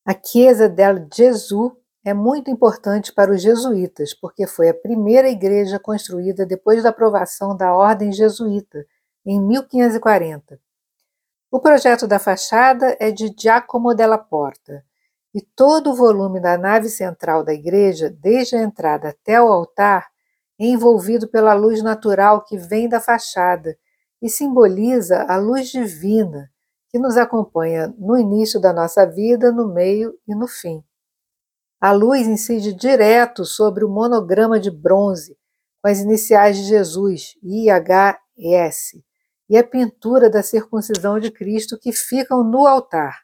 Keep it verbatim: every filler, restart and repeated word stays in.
A Chiesa del Gesù é muito importante para os jesuítas, porque foi a primeira igreja construída depois da aprovação da Ordem Jesuíta, em mil quinhentos e quarenta. O projeto da fachada é de Giacomo della Porta, e todo o volume da nave central da igreja, desde a entrada até o altar, é envolvido pela luz natural que vem da fachada e simboliza a luz divina que nos acompanha no início da nossa vida, no meio e no fim. A luz incide direto sobre o monograma de bronze com as iniciais de Jesus, I H S, e a pintura da circuncisão de Cristo que ficam no altar.